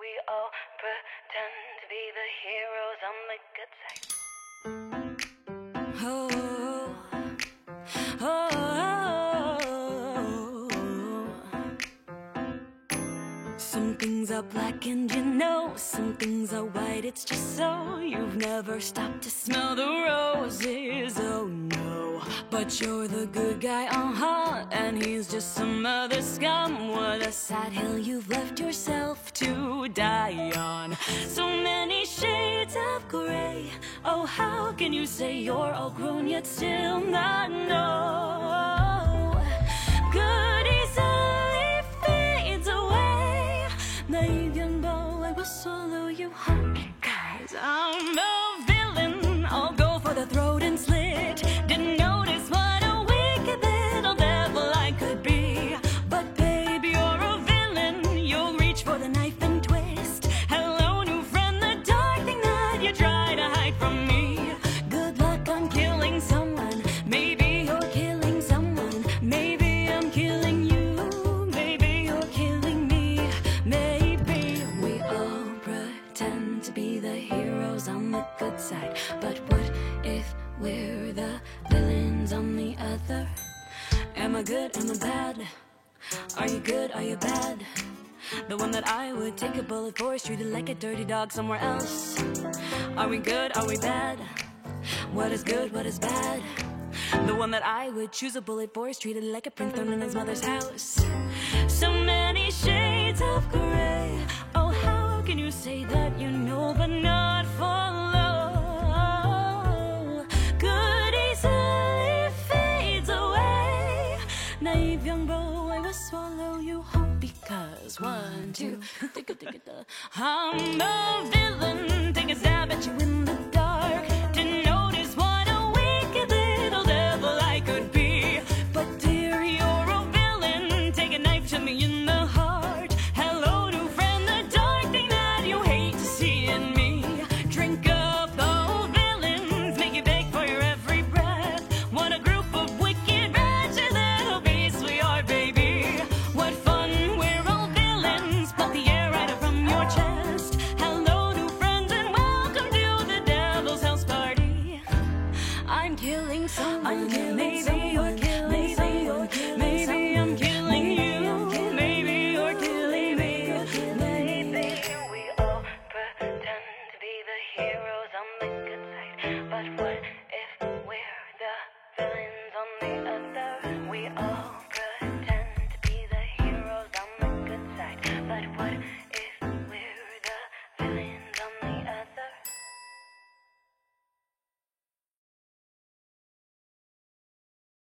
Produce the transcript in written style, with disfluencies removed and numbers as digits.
We all pretend to be the heroes on the good side. Oh, oh, oh. Some things are black and you know some things are white. It's just so you've never stopped to smell the roses. Oh no, but you're the good guy, and he's just some other scum. What a sad hill you've left yourself to die on. So many shades of gray. Oh, how can you say you're all grown yet still not know? Good easily fades away. Naive young boy, I will swallow you whole. Cause I'm a villain. I'll go for the throat and slit. Didn't notice what a wicked little devil I could be. But babe, you're a villain. You'll reach for the knife and twist. Hello, new friend, the dark thing that you try to hide from me. Good luck on killing someone. Maybe you're killing someone. Maybe I'm killing you. Maybe you're killing me. Maybe we all pretend to be the heroes on the good side. But what if we're the villains on the other? Am I good? Am I bad? Are you good? Are you bad? The one that I would take a bullet for is treated like a dirty dog somewhere else. Are we good? Are we bad? What is good? What is bad? The one that I would choose a bullet for is treated like a prince thrown in his mother's house. So many shades of gray. Oh, how can you say that you know but not follow? Good easily fades away. Naive young boy, I will swallow you whole. Because 1, 2, I'm a villain.